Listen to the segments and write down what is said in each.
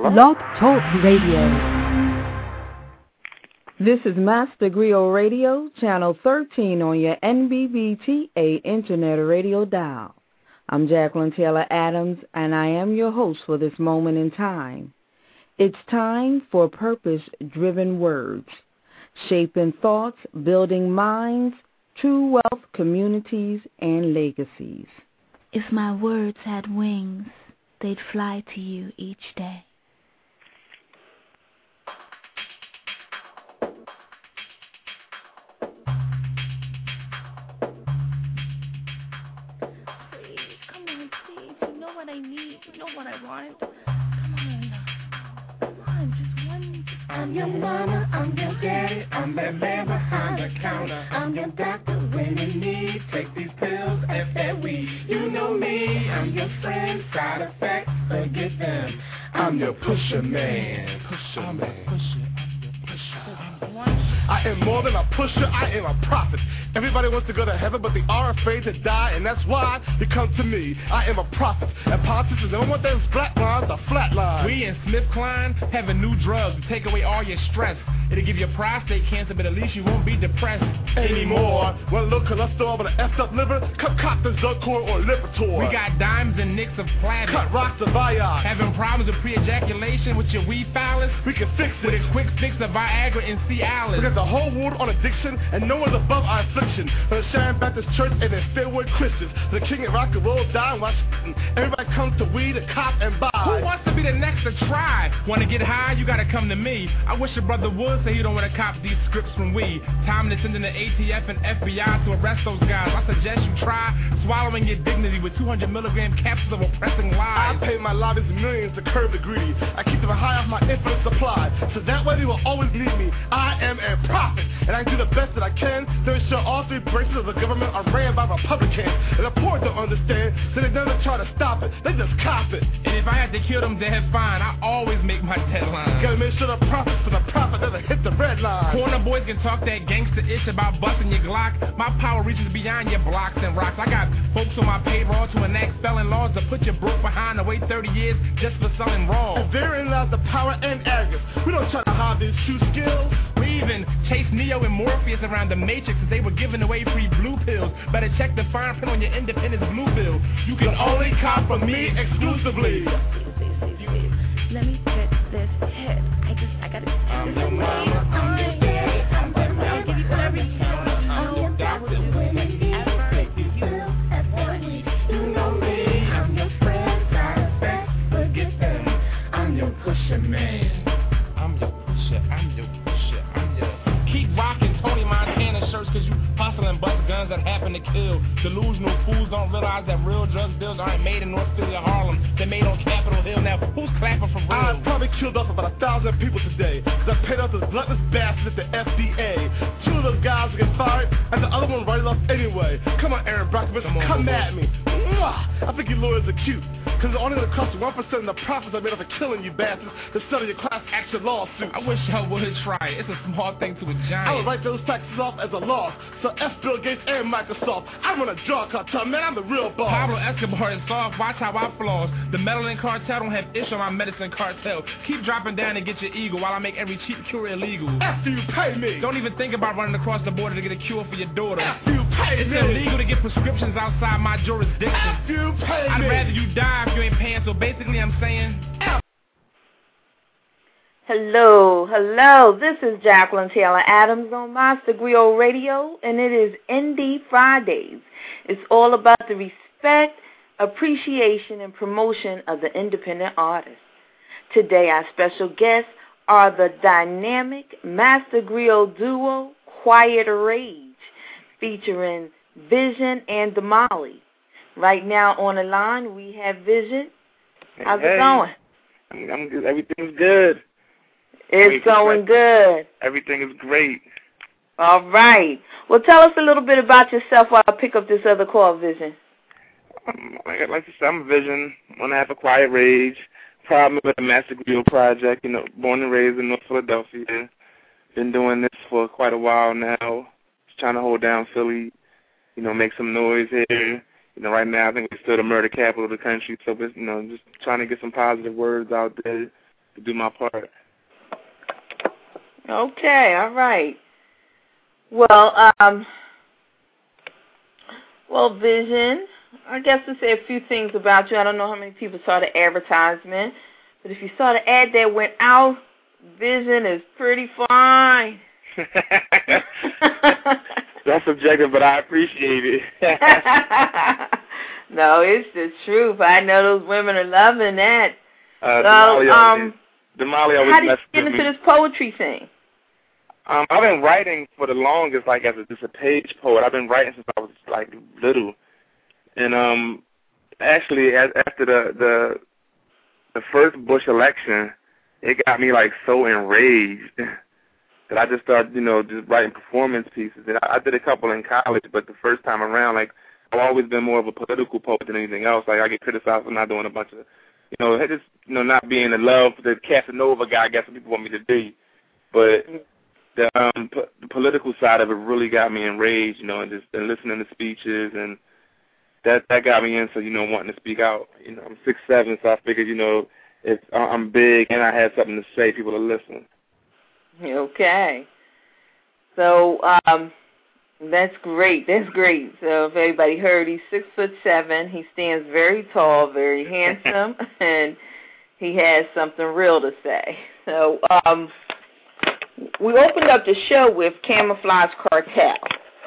Blog Talk Radio. This is Master Griot Radio, channel 13 on your NBBTA Internet Radio dial. I'm Jacqueline Taylor Adams, and I am your host for this moment in time. It's time for purpose-driven words, shaping thoughts, building minds, true wealth, communities, and legacies. If my words had wings, they'd fly to you each day. Please, come on, please. You know what I need. You know what I want. Come on, just one. I'm your mama, I'm your daddy, I'm that man behind the counter. I'm your doctor when you need. Take these pills, F that weed. You know me, I'm your friend. Side effects, forget them. I'm your pusher man. Pusher man. I am more than a pusher, I am a prophet. Everybody wants to go to heaven, but they are afraid to die, and that's why you come to me. I am a prophet, and politicians don't want those black lines or flat lines. We and SmithKline have a new drug to take away all your stress. It'll give you prostate cancer, but at least you won't be depressed anymore. One low cholesterol with an effed up liver, cut the Zocor or Lipitor. We got dimes and nicks of Plavix. Cut rocks of Viagra. Having problems with pre-ejaculation with your weed phallus? We can fix it with a quick fix of Viagra and Cialis. We got the whole world on addiction, and no one's above our affliction. For the Sharon Baptist Church and the Fairwood Christians, the king of rock and roll, die and watch. Everybody comes to weed, a cop, and buy. Who wants to be the next to try? Want to get high? You gotta come to me. I wish your brother would say he don't want to cop these scripts from weed. Time to send in the ATF and FBI to arrest those guys. I suggest you try swallowing your dignity with 200 milligram capsules of oppressing lies. I pay my lobbies millions to curb the greedy. I keep them high off my infinite supply, so that way they will always need me. I am a prophet, and I do the best that I can to ensure all three branches of the government are ran by Republicans. And the poor don't understand, so they never try to stop it. They just cop it. And if I had to kill them dead, fine. I always make my deadline. Gotta make sure the profits for the profit doesn't hit the red line. Corner boys can talk that gangster-ish about busting your Glock. My power reaches beyond your blocks and rocks. I got folks on my payroll to enact felon laws to put your broke behind to wait 30 years just for selling raw. And therein lies the power and arrogance. We don't try to hide these true skills. We even chase Neo and Morpheus around the Matrix because they were giving away free blue pills. Better check the fine print on your Independence blue bill. You can only cop from me exclusively. Let me get this hit. I gotta I'm your mama, I'm your daddy, I'm your man. I'll give you whatever you want. I'm your doctor when you need. Take these pills, F that weed. You know me, I'm your friend. Side effects, forget them. I'm your pusher man. I'm your pusher, I'm your pusher, I'm your... Keep rocking Tony Montana shirts cause you hustle and bust guns that happen to kill. Delusional fools don't realize that real drug deals aren't made in North Philly or Harlem. They're made on Capitol Hill. Now, who's clapping for real? I probably killed off about 1,000 people today because I paid off those bloodless bastards at the FDA. 2 of those guys will get fired and the other one writes off anyway. Come on, Aaron Brockovich, come at me. I think you lawyers are cute because it's only going to cost 1% of the profits I made off of killing you bastards to settle your class action lawsuit. I wish y'all would try it. It's a small thing to a giant. I would write those taxes off as a loss. So F Bill Gates and Microsoft. I run a drug cartel, man. I'm the real boss. Pablo Escobar is soft. Watch how I floss. The meddling cartel don't have issue on my medicine cartel. Keep dropping down and get your ego while I make every cheap cure illegal. After you pay me. Don't even think about running across the border to get a cure for your daughter. After you pay it's me. It's illegal to get prescriptions outside my jurisdiction. After you pay I'd me. rather you die if you ain't paying. So basically I'm saying... Hello. This is Jacqueline Taylor Adams on Master Griot Radio, and it is Indie Fridays. It's all about the respect, appreciation, and promotion of the independent artist. Today, our special guests are the dynamic Master Griot duo, Quiet Rage, featuring Vision and Damali. Right now on the line, we have Vision. How's it going? I'm good. Everything's good. It's going good. Everything is great. All right. Well, tell us a little bit about yourself while I pick up this other call, Vision. Like I said, I'm Vision. Want to have a Quiet Rage. Problem with the Master Griot Project. You know, born and raised in North Philadelphia. Been doing this for quite a while now. Just trying to hold down Philly. You know, make some noise here. You know, right now I think we're still the murder capital of the country. So, just trying to get some positive words out there. to do my part. Okay, all right. Well, Vision, I guess to say a few things about you. I don't know how many people saw the advertisement, but if you saw the ad that went out, Vision is pretty fine. That's subjective, but I appreciate it. No, it's the truth. I know those women are loving that. Damali always how did you get into this poetry thing? I've been writing for the longest, like as just a page poet. I've been writing since I was like little, and actually, after the first Bush election, it got me like so enraged that I just started, just writing performance pieces. And I did a couple in college, but the first time around, like I've always been more of a political poet than anything else. Like I get criticized for not doing a bunch of, not being in love with the Casanova guy. I guess what people want me to be, but the political side of it really got me enraged, and listening to speeches, and that got me into, wanting to speak out. I'm 6'7", so I figured, if I'm big and I had something to say, people will listen. Okay. So that's great. That's great. So if everybody heard, he's 6'7". He stands very tall, very handsome, and he has something real to say. So we opened up the show with Camouflage Cartel.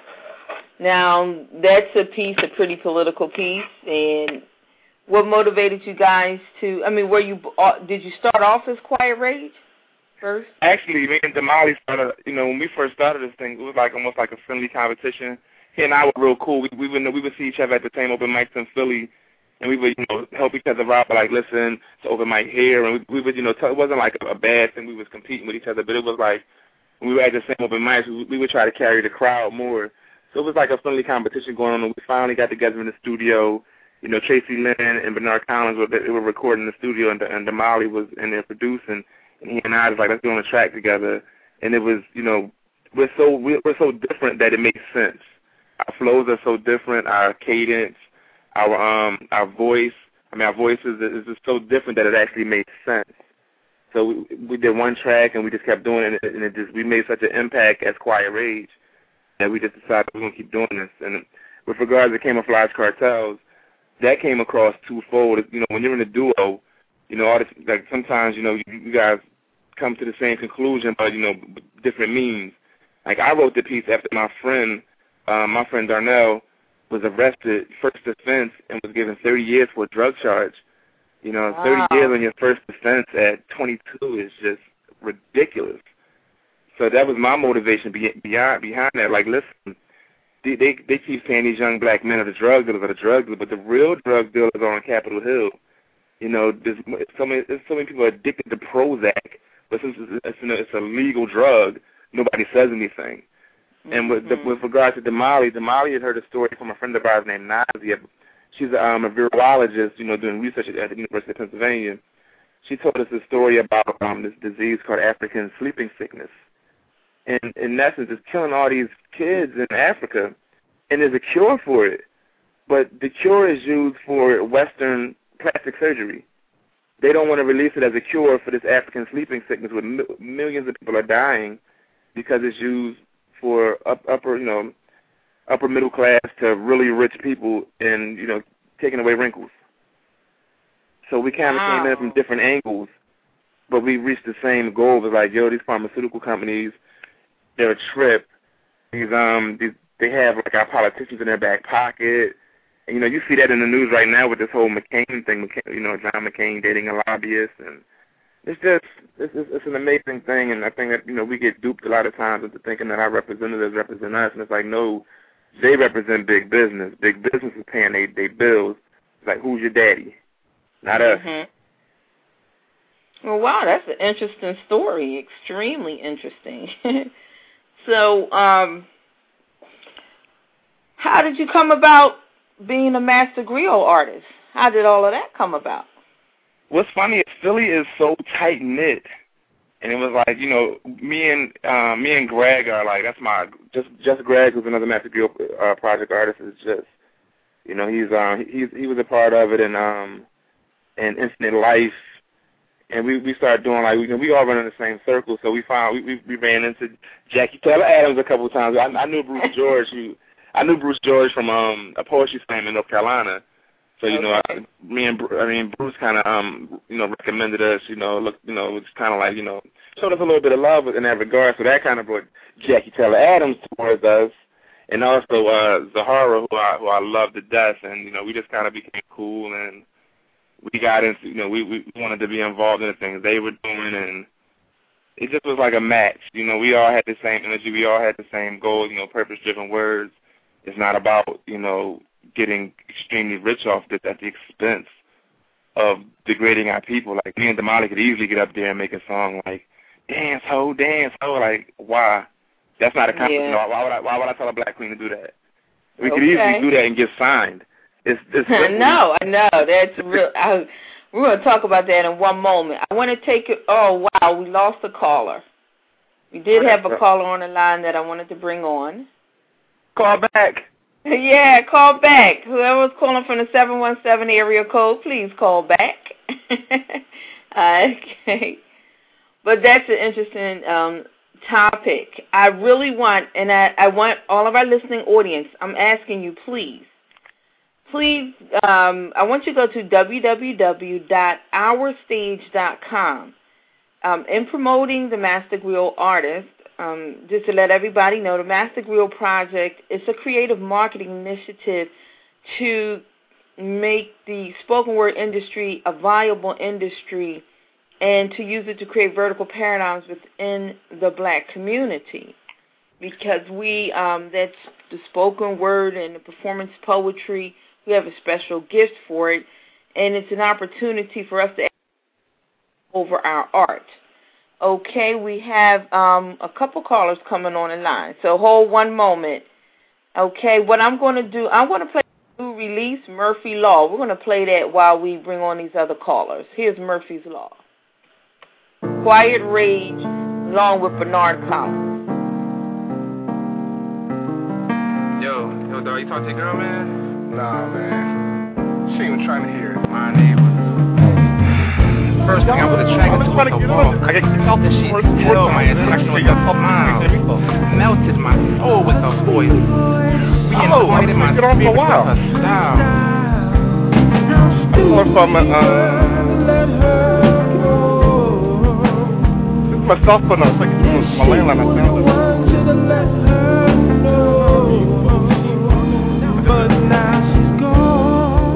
Now, that's a pretty political piece, and what motivated you guys to, did you start off as Quiet Rage first? Actually, me and Damali started, when we first started this thing, it was like almost like a friendly competition. He and I were real cool. We would see each other at the same open mics in Philly, and we would, help each other out, like, listen to open mic here, and we would, it wasn't like a bad thing. We was competing with each other, but it was like, when we were at the same open mics, we would try to carry the crowd more. So it was like a friendly competition going on, and we finally got together in the studio. Tracy Lynn and Bernard Collins were recording in the studio, and Damali was in there producing, and he and I was like, let's go on a track together. And it was, we're so different that it makes sense. Our flows are so different, our cadence, our voice. Our voices is just so different that it actually made sense. So we did one track, and we just kept doing it, and we made such an impact as Quiet Rage that we just decided we're going to keep doing this. And with regards to Camouflage Cartels, that came across twofold. When you're in a duo, all this, like sometimes, you guys come to the same conclusion, but, different means. Like I wrote the piece after my friend Darnell was arrested, first offense, and was given 30 years for a drug charge. 30 years on your first offense at 22 is just ridiculous. So that was my motivation behind that. Like, listen, they keep saying these young black men are the drug dealers, but the real drug dealers are on Capitol Hill. There's so many people are addicted to Prozac, but since it's a legal drug, nobody says anything. And with regard to Damali had heard a story from a friend of ours named Nazia. She's a virologist, doing research at the University of Pennsylvania. She told us a story about this disease called African sleeping sickness. And in essence, it's killing all these kids in Africa, and there's a cure for it. But the cure is used for Western plastic surgery. They don't want to release it as a cure for this African sleeping sickness where millions of people are dying because it's used for upper middle class to really rich people and, taking away wrinkles. So we kind of came in from different angles, but we reached the same goal. It was like, these pharmaceutical companies, they're a trip. They have like our politicians in their back pocket. And, you see that in the news right now with this whole McCain thing, John McCain dating a lobbyist. And it's an amazing thing. And I think that, we get duped a lot of times into thinking that our representatives represent us. And it's like, no, they represent big business. Big business is paying their bills. It's like, who's your daddy? Not us. Well, wow, that's an interesting story. Extremely interesting. So, how did you come about being a master griot artist? How did all of that come about? What's funny is Philly is so tight knit, and it was like, me and Greg are like, that's my just Greg, who's another master griot project artist, is just, he was a part of it, and Infinite Life, and we started doing like we all run in the same circle. So we ran into Jackie Taylor Adams a couple of times. I knew Bruce George. From a poetry slam in North Carolina. So Bruce kind of recommended us. It's kind of like showed us a little bit of love in that regard. So that kind of brought Jackie Taylor Adams towards us, and also Zahara, who I love to death, and we just kind of became cool, and we got into we wanted to be involved in the things they were doing, and it just was like a match. We all had the same energy, we all had the same goal. Purpose-driven words. It's not about getting extremely rich off this at the expense of degrading our people. Like me and Damali could easily get up there and make a song like dance ho. Like why? That's not a compliment. Yeah. Why would I tell a black queen to do that? We could easily do that and get signed. It's I know. That's real. We're going to talk about that in one moment. I want to take it. Oh wow, we lost a caller. We did have a caller on the line that I wanted to bring on. Call back. Yeah, call back. Whoever's calling from the 717 area code, please call back. Okay. But that's an interesting topic. I really want, and I want all of our listening audience, I'm asking you, please, I want you to go to www.ourstage.com. In promoting the Master Griot Artist, just to let everybody know, the Master Griot Project is a creative marketing initiative to make the spoken word industry a viable industry and to use it to create vertical paradigms within the black community. Because that's the spoken word and the performance poetry, we have a special gift for it, and it's an opportunity for us to over our art. Okay, we have a couple callers coming on the line, so hold one moment. Okay, what I'm going to do, I'm going to play the new release, Murphy Law. We're going to play that while we bring on these other callers. Here's Murphy's Law. Quiet Rage, along with Bernard Collins. Yo, dog, you talk to your girl, man? Nah, man. She ain't even trying to hear it. My neighbor. First thing I would have tracked into was a wall. I felt that she held my attention with her smile, melted my soul with her voice, reinvited my spirit with her style. This is my cell phone. It's like my landline. I found it. But now she's gone.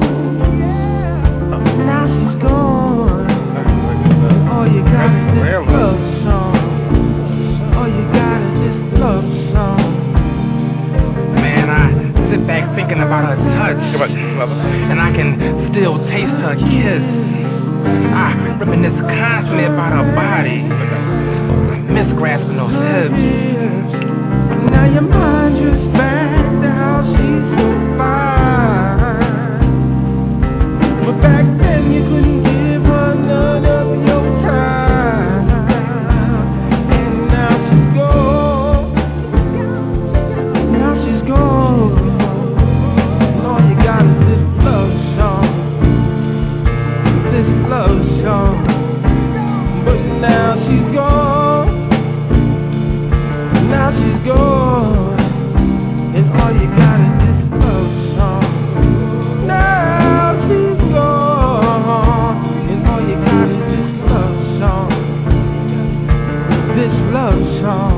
Now she's gone. All you got is this love song. All you got is this love song. Man, I sit back thinking about her touch, and I can still taste her kiss. I reminisce constantly about her body, miss grasping those hips. Now your mind just back to how she's so fine. But back then you couldn't give her none of your time. And now she's gone. Now she's gone. All you got is this love song. This love song. But now she's gone. Now she's gone. And all you got is this love song. Now she's gone. And all you got is this love song. This love song.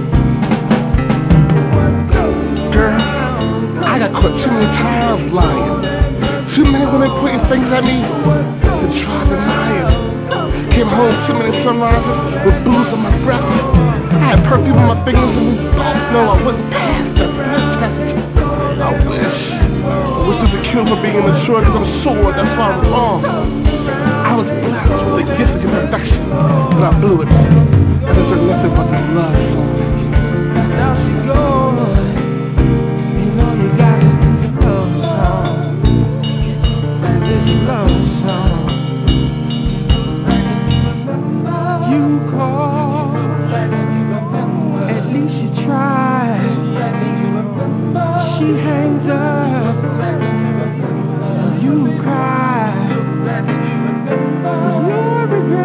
Girl, I got caught too many times lying. Too many women putting things at me to try to deny it. Came home too many sunrises with blues on my breath. I had perfume on my fingers and we both know I wouldn't pass that blood test. I wish it was a cure for being immature because I'm sore, that's why I was wrong. I was blessed with the gift of imperfection, but I blew it. I deserve nothing but the love song. Now she's gone. And all you got is this love song. This love song. You call, at least you try. She hangs up, you cry. You're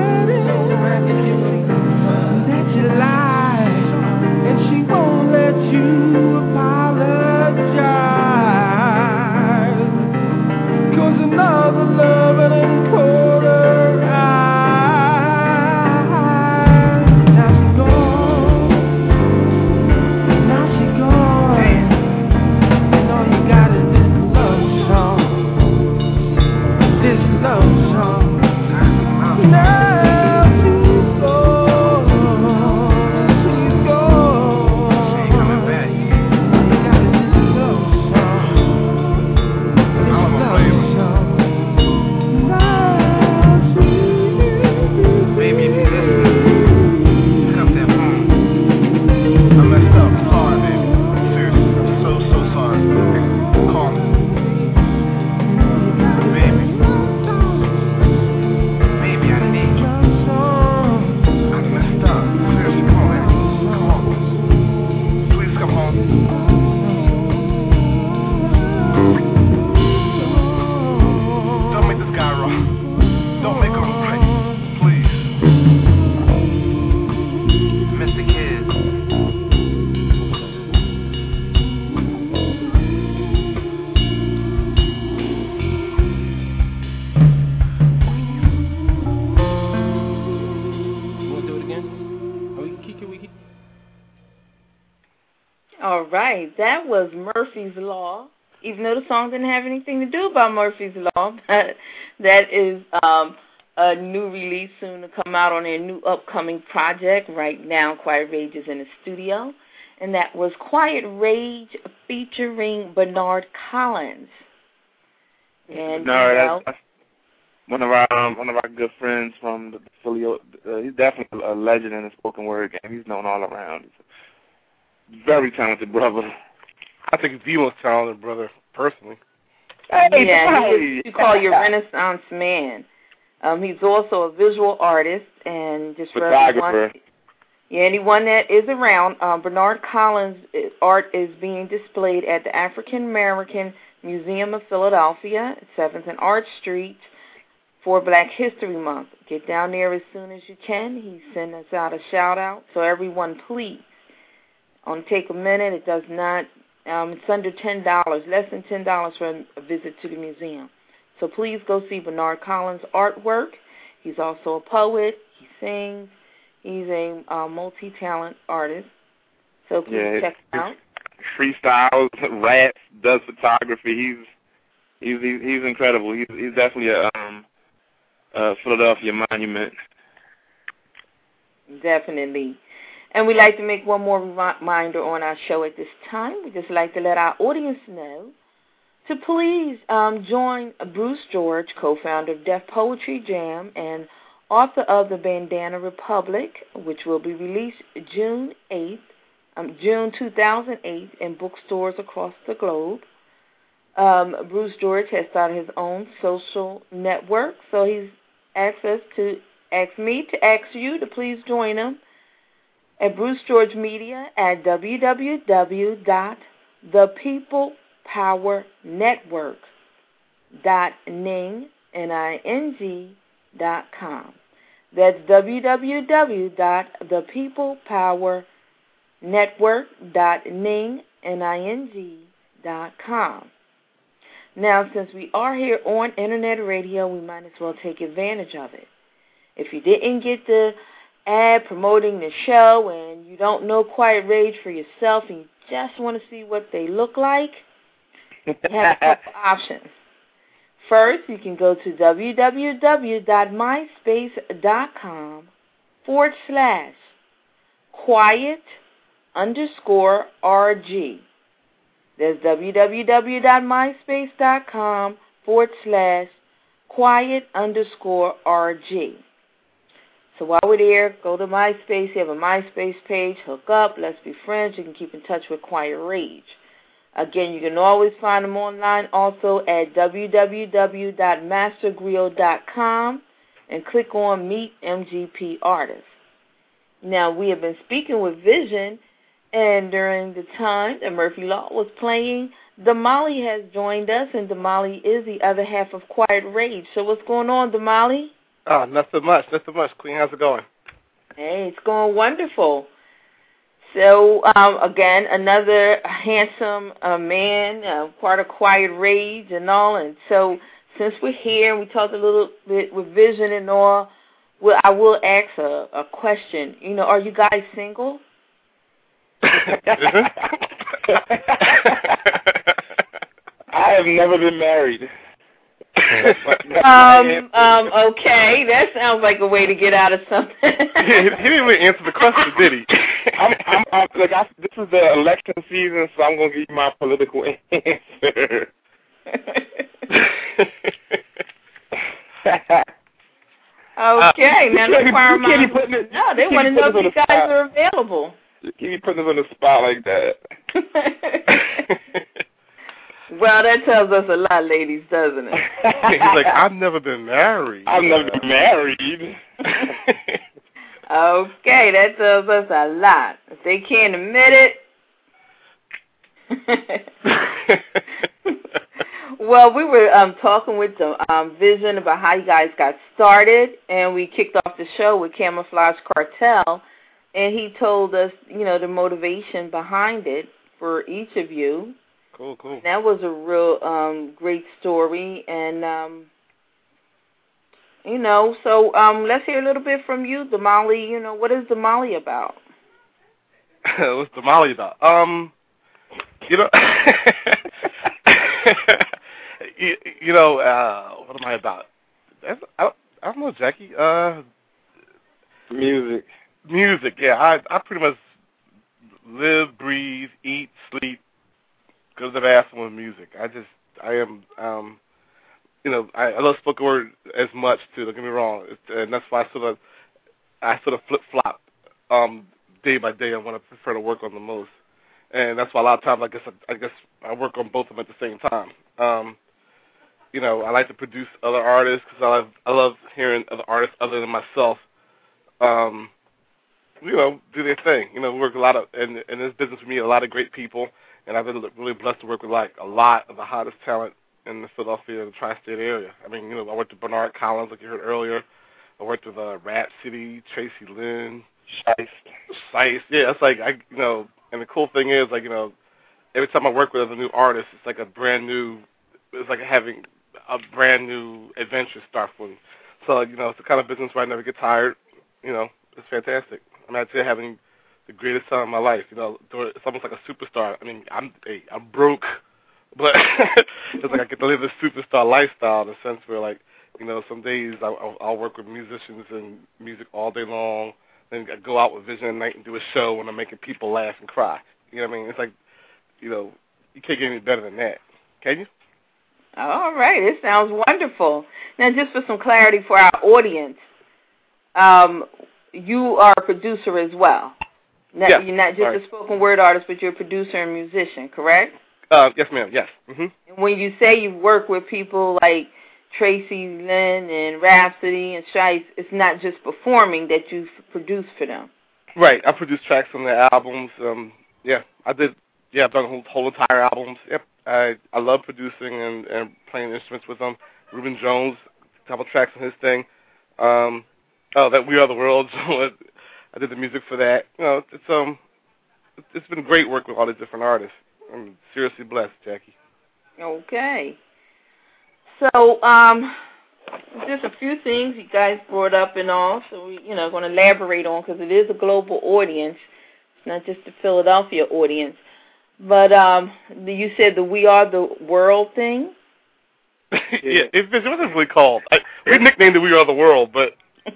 right. That was Murphy's Law, even though the song didn't have anything to do about Murphy's Law. That is a new release soon to come out on their new upcoming project. Right now, Quiet Rage is in the studio. And that was Quiet Rage featuring Bernard Collins. And Bernard, that's one of our good friends from the Philly. He's definitely a legend in the spoken word game. He's known all around. He's a very talented brother. I think he's the most talented brother, personally. Hey, you call your Renaissance man. He's also a visual artist and just photographer. Anyone that is around, Bernard Collins' art is being displayed at the African American Museum of Philadelphia, 7th and Arch Street, for Black History Month. Get down there as soon as you can. He sent us out a shout-out. So everyone, please, take a minute. It does not, it's under $10, less than $10 for a visit to the museum. So please go see Bernard Collins' artwork. He's also a poet. He sings. He's a multi-talent artist. So please check him out. Freestyles, raps, does photography. He's incredible. He's definitely a Philadelphia monument. Definitely. And we'd like to make one more reminder on our show at this time. We'd just like to let our audience know to please join Bruce George, co-founder of Def Poetry Jam and author of The Bandana Republic, which will be released June 2008 in bookstores across the globe. Bruce George has started his own social network, so he's asked me to ask you to please join him at Bruce George Media at www.thepeoplepowernetwork.ning.com. That's www.thepeoplepowernetwork.ning.com. Now, since we are here on Internet Radio, we might as well take advantage of it. If you didn't get the ad promoting the show and you don't know Quiet Rage for yourself and you just want to see what they look like, you have a couple options. First, you can go to www.myspace.com/quiet_RG. That's www.myspace.com/quiet_RG. So while we're there, go to MySpace. You have a MySpace page. Hook up. Let's be friends. You can keep in touch with Quiet Rage. Again, you can always find them online also at www.mastergrill.com and click on Meet MGP Artists. Now, we have been speaking with Vision, and during the time that Murphy Law was playing, Damali has joined us, and Damali is the other half of Quiet Rage. So what's going on, Damali? Oh, not so much, Queen. How's it going? Hey, it's going wonderful. So, again, another handsome man, part of Quiet Rage and all. And so, since we're here and we talked a little bit with Vision and all, I will ask a question. You know, are you guys single? I have never been married. Okay, that sounds like a way to get out of something. He didn't really answer the question, did he? This is the election season, so I'm going to give you my political answer. Okay, now they want to know if you guys are available. Keep me putting us on the spot like that. Well, that tells us a lot, ladies, doesn't it? He's like, I've never been married. I've never been married. Okay, that tells us a lot. If they can't admit it. Well, we were talking with the Vision about how you guys got started, and we kicked off the show with Camouflage Cartel, and he told us, you know, the motivation behind it for each of you. Cool. That was a real great story, and you know, so let's hear a little bit from you, Damali. You know, what is Damali about? What's Damali about? You know, you know, what am I about? I don't know, Jackie. Music. Yeah, I pretty much live, breathe, eat, sleep, go to the bathroom with music. I am, you know, I love spoken word as much too. Don't get me wrong, and that's why I sort of flip flop day by day on what I prefer to work on the most, and that's why a lot of times I guess I work on both of them at the same time. You know, I like to produce other artists because I love hearing other artists other than myself, you know, do their thing. You know, work a lot of in this business we meet a lot of great people, and I've been really blessed to work with like a lot of the hottest talent in the Philadelphia and the tri-state area. I mean, you know, I worked with Bernard Collins, like you heard earlier. I worked with Rhapsody, Tracy Lynn, Shice. Yeah, it's like you know, and the cool thing is, like, you know, every time I work with a new artist, it's like it's like having a brand new adventure start for me. So, you know, it's the kind of business where I never get tired. You know, it's fantastic. I mean, I'd say having the greatest time of my life. You know, it's almost like a superstar. I mean, I'm broke, but it's like I get to live this superstar lifestyle in a sense where, like, you know, some days I'll work with musicians and music all day long. Then I go out with Vision at night and do a show when I'm making people laugh and cry. You know what I mean? It's like, you know, you can't get any better than that. Can you? All right. It sounds wonderful. Now, just for some clarity for our audience, you are a producer as well. Yes. You're not just a spoken word artist, but you're a producer and musician, correct? Yes, ma'am. Yes. Mm-hmm. And when you say you work with people like Tracy Lynn and Rhapsody and Shice, it's not just performing that you produce for them. Right. I produced tracks on their albums. Yeah, I did. Yeah, I've done whole entire albums. Yep. I love producing and playing instruments with them. Ruben Jones, a couple tracks on his thing. That We Are the World. I did the music for that. You know, it's been great working with all these different artists. I'm seriously blessed, Jackie. Okay. So, just a few things you guys brought up and all, so we, you know, going to elaborate on because it is a global audience. It's not just a Philadelphia audience. But you said the We Are the World thing? Yeah, it wasn't really called. We nicknamed it We Are the World, but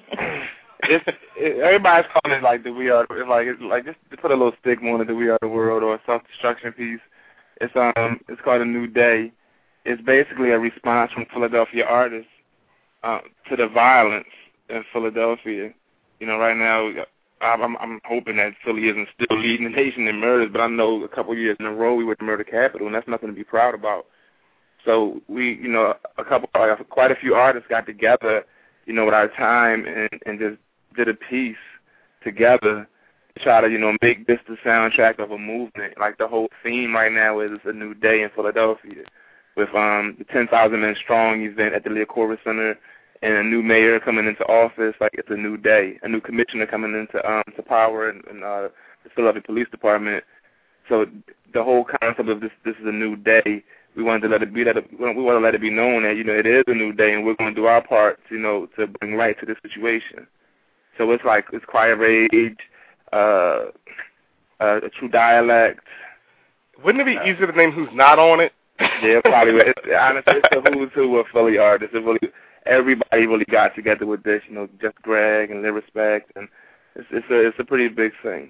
everybody's calling it like the We Are. It's like just to put a little stigma on it, the We Are the World or a self-destruction piece. It's called A New Day. It's basically a response from Philadelphia artists to the violence in Philadelphia. You know, right now, I'm hoping that Philly isn't still leading the nation in murders, but I know a couple of years in a row we were the murder capital, and that's nothing to be proud about. So we, you know, quite a few artists got together, you know, with our time and just did a piece together to try to, you know, make this the soundtrack of a movement. Like the whole theme right now is A New Day in Philadelphia, with the 10,000 Men Strong event at the Leah Corvus Center, and a new mayor coming into office. Like, it's a new day. A new commissioner coming into to power in the Philadelphia Police Department. So the whole concept of this is a new day. We wanted to let it be we want to let it be known that, you know, it is a new day, and we're going to do our part, you know, to bring light to this situation. So it's like it's Quiet Rage, a True Dialect. Wouldn't it be easier to name who's not on it? Yeah, probably. Honestly, it's the who's who of Philly artists. Everybody really got together with this, you know, Just Greg and Live Respect, and it's a pretty big thing.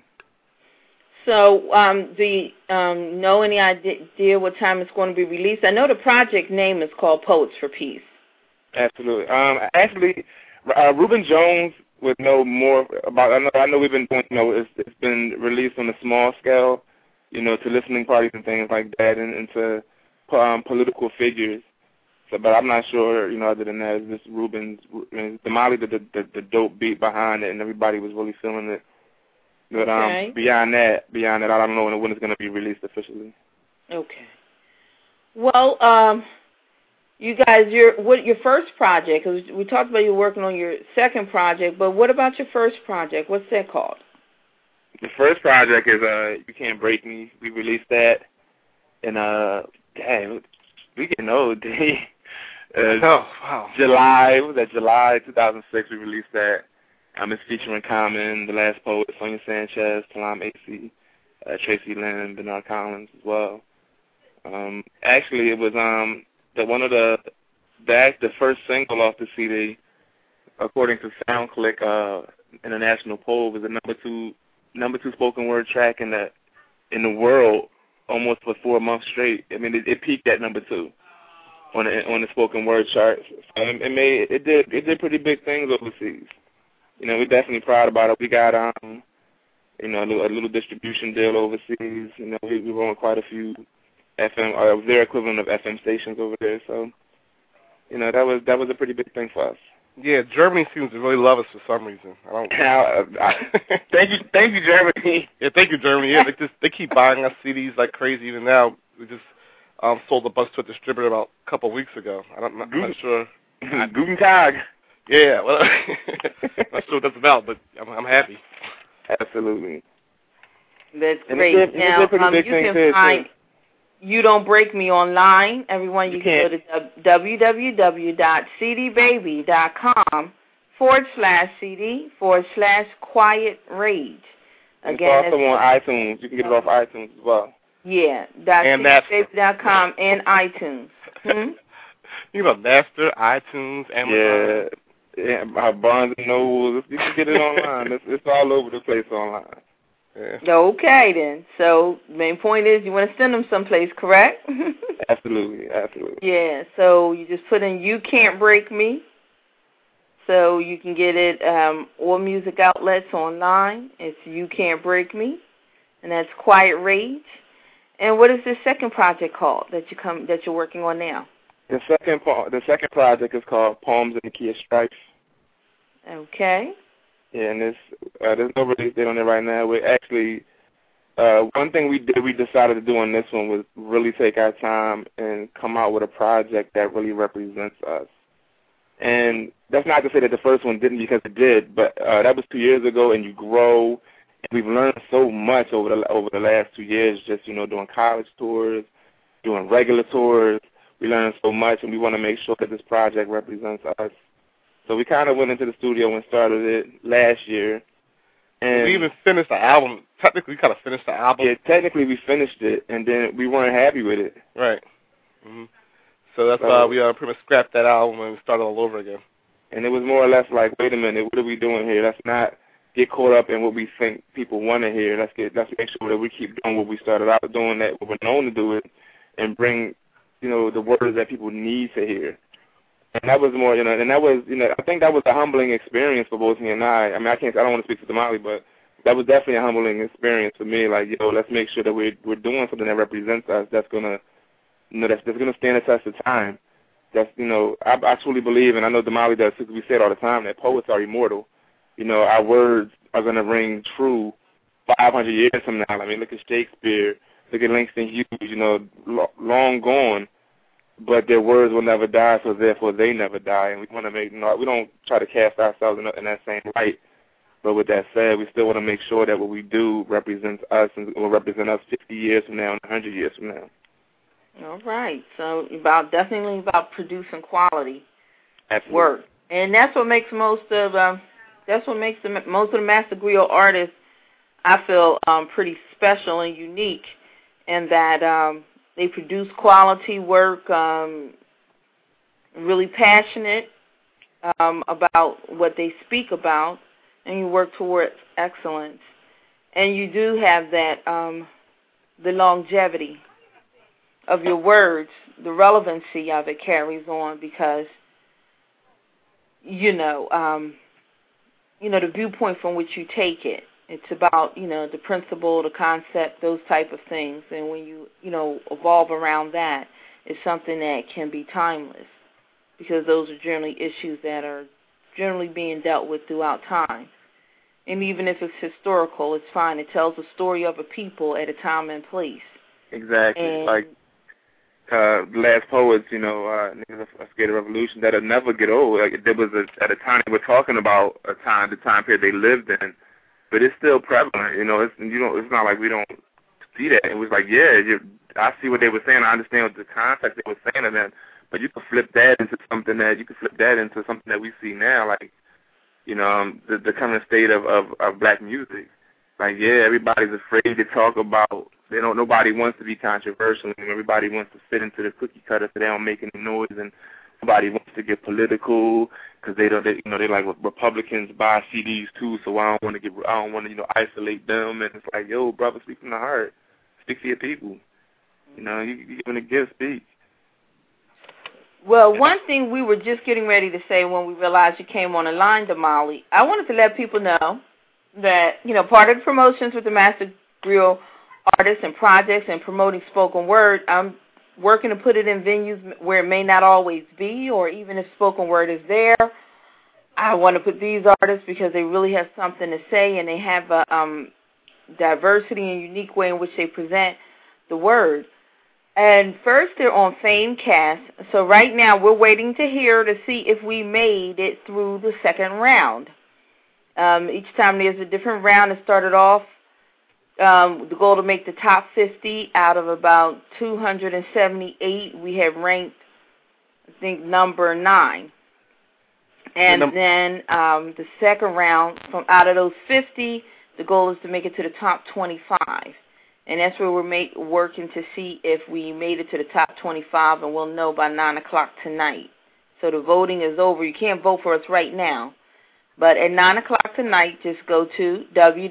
So, do you know any idea what time it's going to be released? I know the project name is called Poets for Peace. Absolutely. Actually, Ruben Jones would know more about. I know we've been doing. You know, it's been released on a small scale, you know, to listening parties and things like that, and to political figures. So, but I'm not sure, you know, other than that, it's just Ruben's. Damali did the dope beat behind it, and everybody was really feeling it. But okay. beyond that, I don't know when it's going to be released officially. Okay. Well, you guys, your first project? Because we talked about you working on your second project, but what about your first project? What's that called? The first project is You Can't Break Me. We released that in damn, we getting old. Wow. July 2006. We released that. It's featuring Common, The Last Poet, Sonia Sanchez, Talam AC, Tracy Lynn, Bernard Collins as well. Actually, it was the first single off the CD, according to SoundClick international poll, was the number two spoken word track in the world almost for 4 months straight. I mean, it peaked at number 2 on the spoken word charts. So it did pretty big things overseas. You know, we're definitely proud about it. We got you know, a little distribution deal overseas. You know, we were on quite a few FM, their equivalent of FM stations over there. So, you know, that was a pretty big thing for us. Yeah, Germany seems to really love us for some reason. I don't. Thank you, Germany. Yeah, thank you, Germany. Yeah, they keep buying us CDs like crazy. Even now, we just sold a bunch to a distributor about a couple of weeks ago. I'm not sure. Guten Tag. Yeah, well, I'm not sure what that's about, but I'm happy. Absolutely. That's great. Now, you can find You Don't Break Me online. Everyone, you can go to www.cdbaby.com/CD/Quiet Rage. Again, it's also on iTunes. You can get it off iTunes as well. Yeah, .cdbaby.com and iTunes. You know, Napster, iTunes, Amazon. Yeah, Barnes & Noble. You can get it online. It's all over the place online. Yeah. Okay, then. So, main point is you want to send them someplace, correct? Absolutely. Yeah, so you just put in You Can't Break Me. So you can get it all music outlets online. It's You Can't Break Me, and that's Quiet Rage. And what is the second project called that you're working on now? The second project is called Poems in the Key of Strife. Okay. Yeah, and there's no release date on it right now. We actually, one thing we decided to do on this one was really take our time and come out with a project that really represents us. And that's not to say that the first one didn't, because it did, but that was 2 years ago, and you grow. And we've learned so much over the last 2 years, just, you know, doing college tours, doing regular tours. We learned so much, and we want to make sure that this project represents us. So we kind of went into the studio and started it last year. And we even finished the album. Technically, we kind of finished the album. Yeah, technically we finished it, and then we weren't happy with it. Right. Mm-hmm. So that's why we pretty much scrapped that album and started all over again. And it was more or less like, wait a minute, what are we doing here? Let's not get caught up in what we think people want to hear. Let's make sure that we keep doing what we started out doing, that what we're known to do it, and bring, you know, the words that people need to hear. And that was more, you know, and that was, you know, I think that was a humbling experience for both he and I. I mean, I don't want to speak for Damali, but that was definitely a humbling experience for me. Like, you know, let's make sure that we're doing something that represents us, that's gonna, you know, that's gonna stand the test of time. That's, you know, I truly believe, and I know Damali does too, because we say it all the time, that poets are immortal. You know, our words are gonna ring true 500 years from now. I mean, look at Shakespeare, look at Langston Hughes, you know, long gone. But their words will never die, so therefore they never die. And we want to make, you know, we don't try to cast ourselves in that same light. But with that said, we still want to make sure that what we do represents us and will represent us 50 years from now and 100 years from now. All right. So definitely about producing quality work, and that's what makes most of the Master Griot artists, I feel, pretty special and unique, in that they produce quality work, really passionate about what they speak about, and you work towards excellence. And you do have that, the longevity of your words, the relevancy of it carries on, because, the viewpoint from which you take it. It's about, the principle, the concept, those type of things. And when you, evolve around that, it's something that can be timeless, because those are generally issues that are generally being dealt with throughout time. And even if it's historical, it's fine. It tells the story of a people at a time and place. Exactly. And like the last poets, Niggas of Skater Revolution, that'll never get old. Like, there was at a time, we're talking about the time period they lived in, but it's still prevalent. It's not like we don't see that. It was like, I see what they were saying. I understand what the context they were saying, and then, but you can flip that into something that we see now, like, the current state of black music. like, yeah, everybody's afraid to talk about. Nobody wants to be controversial. Everybody wants to fit into the cookie cutter so they don't make any noise, and nobody wants to get political because they like Republicans buy CDs too. So I don't want to isolate them. And it's like, yo, brother, speak from the heart. Speak to your people. You giving a gift, speak. Well, one thing we were just getting ready to say when we realized you came on the line, Damali, I wanted to let people know that, part of the promotions with the Master Griot artists and projects and promoting spoken word, I'm working to put it in venues where it may not always be, or even if spoken word is there. I want to put these artists because they really have something to say, and they have a diversity and unique way in which they present the word. And first, they're on Famecast. So right now, we're waiting to hear to see if we made it through the second round. Each time there's a different round. It started off the goal to make the top 50 out of about 278. We have ranked, I think, number 9. And then the second round, from out of those 50, the goal is to make it to the top 25. And that's where we're working to see if we made it to the top 25, and we'll know by 9 o'clock tonight. So the voting is over. You can't vote for us right now. But at 9 o'clock tonight, just go to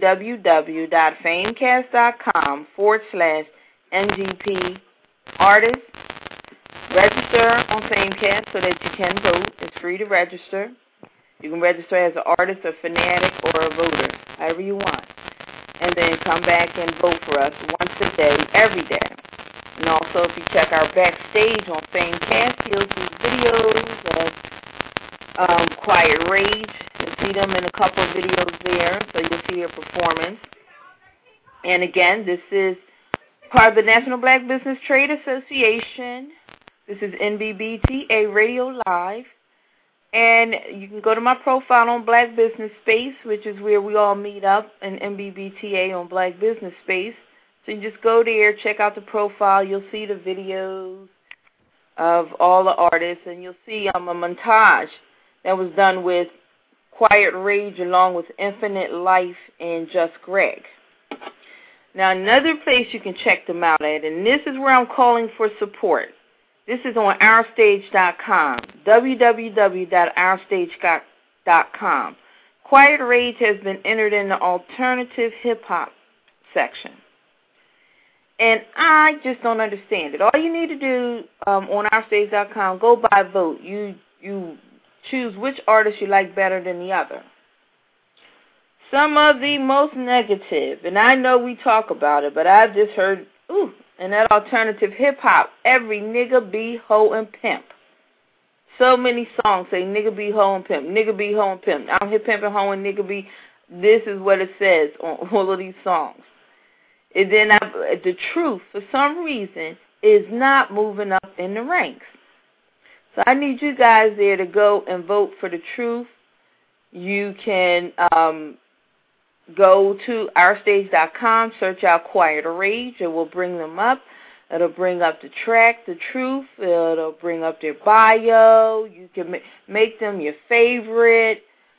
www.famecast.com/MGP artists. Register on Famecast so that you can vote. It's free to register. You can register as an artist, a fanatic, or a voter, however you want. And then come back and vote for us once a day, every day. And also, if you check our backstage on Famecast, you'll see videos of Quiet Rage. You'll see them in a couple of videos there, so you'll see their performance. And again, this is part of the National Black Business Trade Association. This is NBBTA Radio Live. And you can go to my profile on Black Business Space, which is where we all meet up in NBBTA on Black Business Space. So you just go there, check out the profile. You'll see the videos of all the artists, and you'll see a montage that was done with Quiet Rage along with Infinite Life and Just Greg. Now, another place you can check them out at, and this is where I'm calling for support. This is on ourstage.com, www.ourstage.com. Quiet Rage has been entered in the alternative hip-hop section. And I just don't understand it. All you need to do on ourstage.com, go by vote. You choose which artist you like better than the other. Some of the most negative, and I know we talk about it, but I've just heard, and that alternative hip-hop, every nigga, be, hoe, and pimp. So many songs say nigga, be, hoe, and pimp. Nigga, be, hoe, and pimp. I'm here pimping, hoe, and nigga, be. This is what it says on all of these songs. And then the truth, for some reason, is not moving up in the ranks. So I need you guys there to go and vote for the truth. You can go to ourstage.com, search out Quiet Rage, it will bring them up. It'll bring up the track, The Truth. It'll bring up their bio. You can make them your favorite.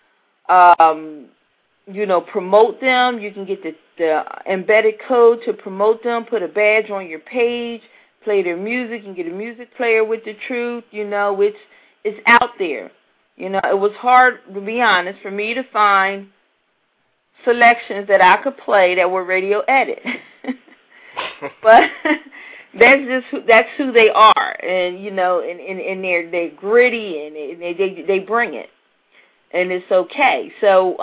Promote them. You can get the embedded code to promote them, put a badge on your page, play their music. You can get a music player with The Truth. It's out there. It was hard, to be honest, for me to find selections that I could play that were radio edit. But that's who they are, and and they're gritty, and they bring it, and it's okay. So,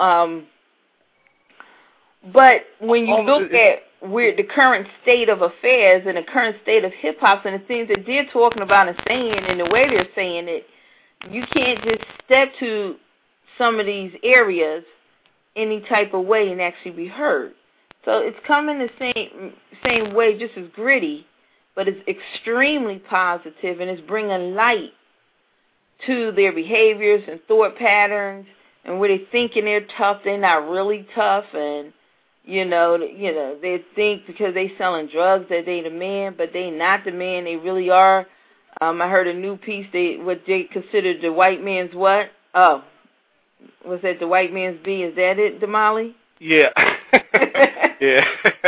but when you look at where the current state of affairs and the current state of hip hop and the things that they're talking about and saying, and the way they're saying it, you can't just step to some of these areas any type of way and actually be heard. So it's coming the same way, just as gritty, but it's extremely positive, and it's bringing light to their behaviors and thought patterns, and where they thinking they're tough, they're not really tough, and they think because they selling drugs that they the man, but they not the man. They really are. I heard a new piece. What they consider the white man's what? Oh, was that the white man's B? Is that it, Damali? Yeah. Yeah.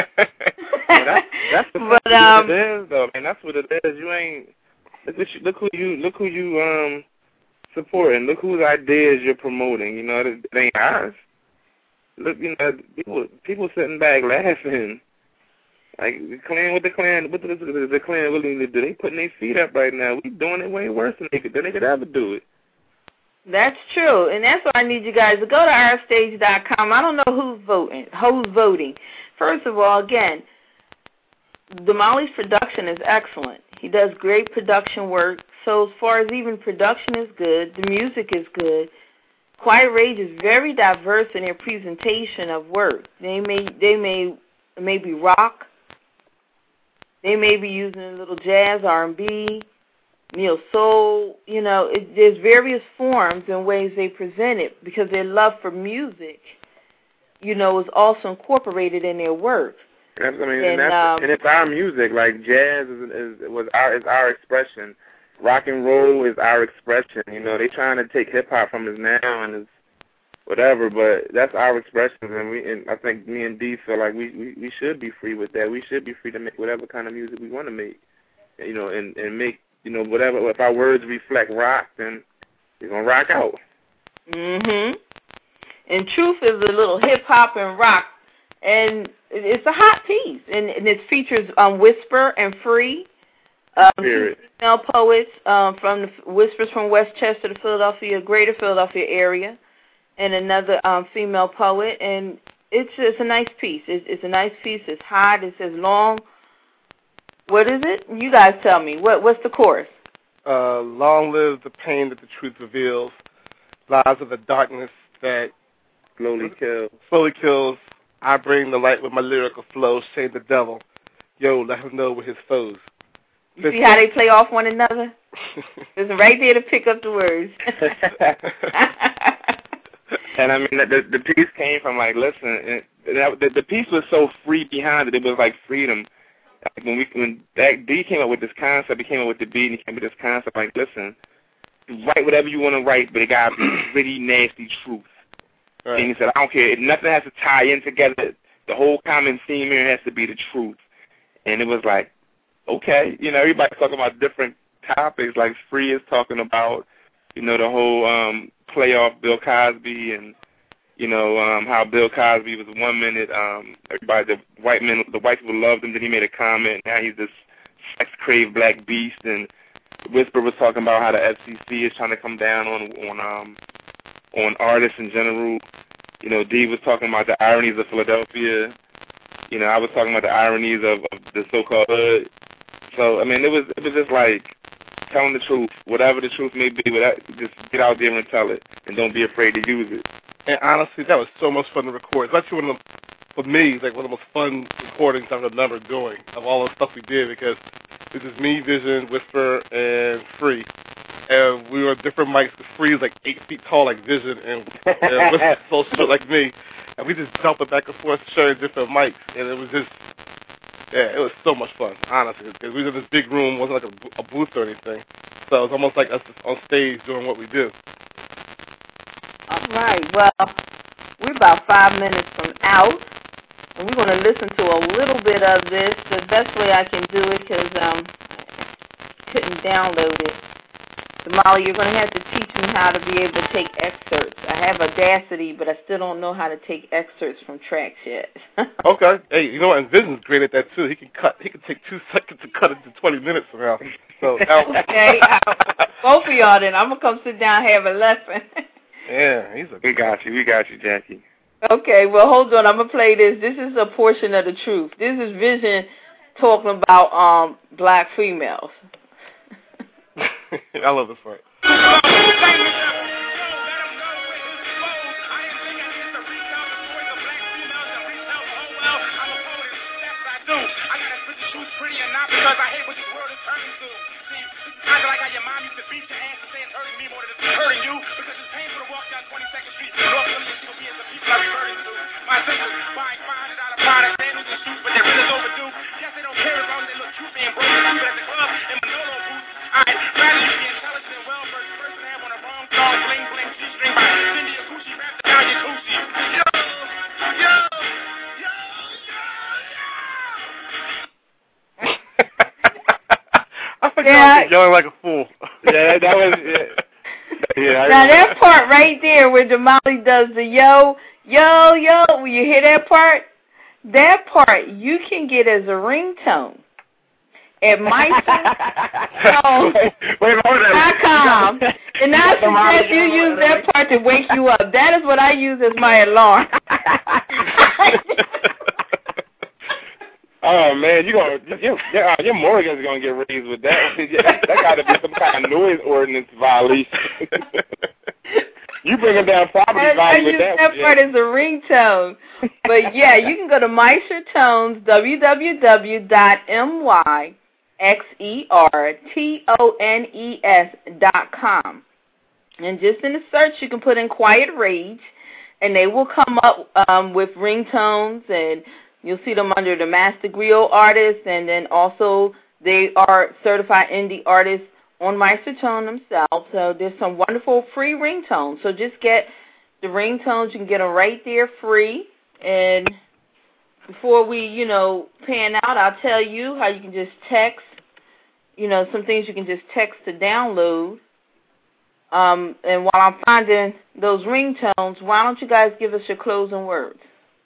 That's what it is, though. Man, that's what it is. You ain't look who you supporting. Look whose ideas you're promoting. You know, it ain't ours. Look, you know, people sitting back laughing. Like the Klan, what the Klan willing to do? They putting their feet up right now. We doing it way worse than they could ever do it. That's true, and that's why I need you guys to go to ourstage.com. I don't know who's voting. First of all, again, Damali's production is excellent. He does great production work. So as far as even production is good, the music is good. Quiet Rage is very diverse in their presentation of work. They may be rock. They may be using a little jazz, R&B, neo soul. You know, there's various forms and ways they present it because their love for music, you know, is also incorporated in their work. And it's our music. Like jazz is our expression. Rock and roll is our expression. You know, they trying to take hip hop from us now and it's whatever, but that's our expression. And I think me and Dee feel like we should be free with that. We should be free to make whatever kind of music we want to make. You know, and make, you know, whatever. If our words reflect rock, then we're gonna rock out. Mhm. And Truth is a little hip hop and rock. And it's a hot piece, and it features Whisper and Free, two female poets from the Whispers from Westchester, the Greater Philadelphia area, and another female poet. And it's a nice piece. It's a nice piece. It's hot. It says long. What is it? You guys tell me. What's the chorus? Long live the pain that the truth reveals. Lies of the darkness that slowly kills. I bring the light with my lyrical flow, shame the devil. Yo, let him know we're his foes. You see how they play off one another? It's right there to pick up the words. And I mean, the piece came from, like, listen, the piece was so free behind it. It was like freedom. Like when D came up with this concept, he came up with the beat, and he came up with this concept, like, listen, write whatever you want to write, but it got to be really nasty truth. Right. And he said, I don't care. Nothing has to tie in together. The whole common theme here has to be the truth. And it was like, okay. You know, everybody's talking about different topics. Like Free is talking about, you know, the whole playoff Bill Cosby and, you know, how Bill Cosby was 1 minute. Everybody, the white people loved him. Then he made a comment. Now he's this sex-craved black beast. And Whisper was talking about how the FCC is trying to come down on artists in general. You know, Dee was talking about the ironies of Philadelphia. You know, I was talking about the ironies of the so-called hood. So, I mean, it was just like telling the truth, whatever the truth may be, just get out there and tell it, and don't be afraid to use it. And honestly, that was so much fun to record. It's actually for me, it's like one of the most fun recordings I remember doing of all the stuff we did, because it was me, Vision, Whisper, and Free. And we were on different mics. Free is like 8 feet tall like Vision, and Whisper so short like me. And we just jumping back and forth, sharing different mics. And it was just, it was so much fun, honestly. Because we were in this big room, it wasn't like a booth or anything. So it was almost like us on stage doing what we do. All right. Well, we're about 5 minutes from out. And we're going to listen to a little bit of this. The best way I can do it, because I couldn't download it. Damali, you're going to have to teach me how to be able to take excerpts. I have Audacity, but I still don't know how to take excerpts from tracks yet. Okay. Hey, you know what? And Vision's great at that, too. He can take 2 seconds to cut it to 20 minutes from now. So, okay. Both of y'all then. I'm going to come sit down and have a lesson. Yeah, We got you, Jackie. Okay, well, hold on. I'm going to play this. This is a portion of the truth. This is Vision talking about black females. I love this part. Pretty or not, because I hate what this world is turning to. See, kind of like how your mom used to beat your ass and say it's hurting me more than it's hurting you, because it's painful to walk down 22nd Street and walk up and be as the people I'm referring to. My sisters buying $500 products, sandals and shoes, but their bill is overdue. Yes, they don't care as long as they look cute being broken, but at the club in Manolo boots. Alright, rather you be intelligent and well-versed person to have on a wrong song, bling bling, G-string by Cindy Akushi, wrapped around your coochie. Yo, yelling like a fool. Yeah, that was it. Yeah, now that part right there where Damali does the yo, when you hear that part you can get as a ringtone at MySuggest.com. And I suggest you use that part to wake you up. That is what I use as my alarm. Oh man, your mortgage is gonna get raised with that. That got to be some kind of noise ordinance violation. You bringing down property value with that. That part is a ringtone. But yeah, you can go to MeisterTones, www.myxertones.com. And just in the search, you can put in Quiet Rage, and they will come up with ringtones, and you'll see them under the Master Griot artists, and then also they are certified indie artists on Meistertone themselves. So there's some wonderful free ringtones. So just get the ringtones. You can get them right there free. And before we, pan out, I'll tell you how you can just text, some things you can just text to download. And while I'm finding those ringtones, why don't you guys give us your closing words?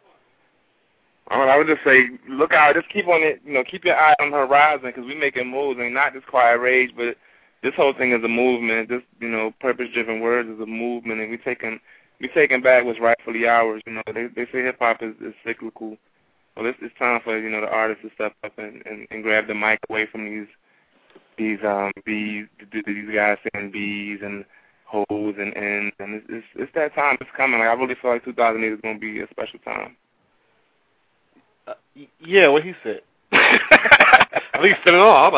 I would just say, look out, just keep on it, keep your eye on the horizon, because we're making moves, and not just Quiet Rage, but this whole thing is a movement. This, purpose-driven words is a movement, and we're taking back what's rightfully ours. They say hip-hop is cyclical. Well, it's time for, the artists to step up and grab the mic away from these bees, these guys saying bees and hoes and ends, and it's that time. It's coming. I really feel like 2008 is going to be a special time. Yeah, what he said. At least said it all.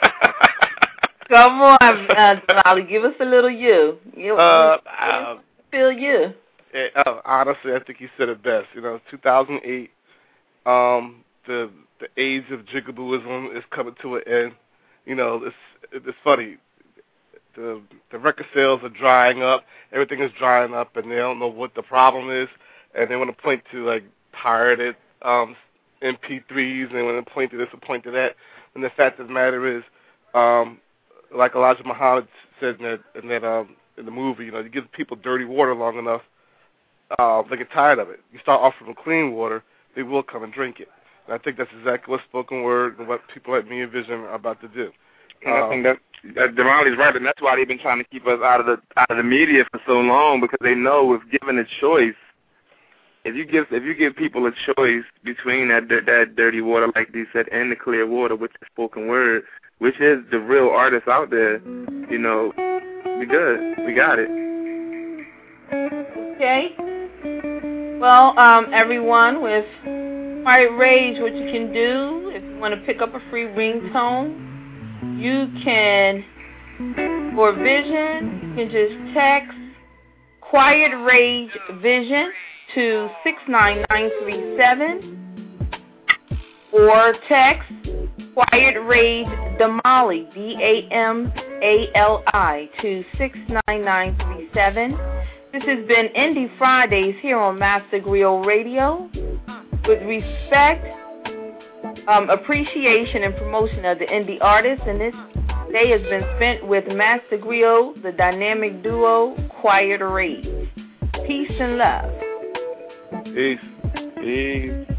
Come on, Molly, give us a little you. Feel you. Honestly, I think he said it best. 2008, the age of jigabooism is coming to an end. It's funny. The record sales are drying up. Everything is drying up, and they don't know what the problem is, and they want to point to like pirated MP3s, and they want to point to this and point to that. And the fact of the matter is, like Elijah Muhammad said in the movie, you give people dirty water long enough, they get tired of it. You start offering them clean water, they will come and drink it. And I think that's exactly what spoken word and what people like me and Vision are about to do. And I think that Damali's right, and that's why they've been trying to keep us out of the media for so long, because they know if given a choice, if you give people a choice between that dirty water, like they said, and the clear water, which is spoken word, which is the real artists out there, we good. We got it. Okay. Well, everyone, with Quiet Rage, what you can do, if you want to pick up a free ringtone, you can, for Vision, you can just text Quiet Rage Vision to 69937, or text Quiet Rage Damali, DAMALI, to 69937. This has been Indie Fridays here on Master Griot Radio. With respect, appreciation, and promotion of the indie artists, and this day has been spent with Master Griot, the dynamic duo, Quiet Rage. Peace and love. Peace.